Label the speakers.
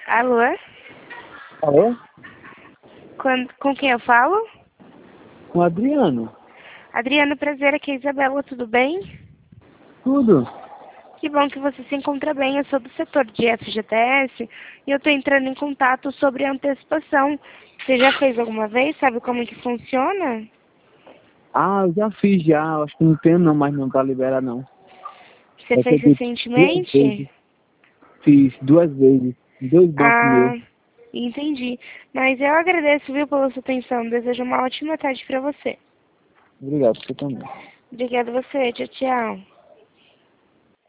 Speaker 1: Alô?
Speaker 2: Alô?
Speaker 1: Com quem eu falo?
Speaker 2: Com o Adriano.
Speaker 1: Adriano, prazer, aqui é a Isabela, tudo bem?
Speaker 2: Tudo?
Speaker 1: Que bom que você se encontra bem. Eu sou do setor de FGTS e eu estou entrando em contato sobre a antecipação. Você já fez alguma vez? Sabe como que funciona?
Speaker 2: Ah, eu já fiz já. Acho que não tem não, mas não tá liberado não.
Speaker 1: Você
Speaker 2: É que eu
Speaker 1: fez
Speaker 2: fiz 2 vezes.
Speaker 1: recentemente?
Speaker 2: Fiz 2 vezes. Em 2 bancos meus.
Speaker 1: Ah, entendi. Mas eu agradeço, viu, pela sua atenção. Desejo uma ótima tarde para você.
Speaker 2: Obrigado, você também.
Speaker 1: Obrigada a você. Tchau, tchau.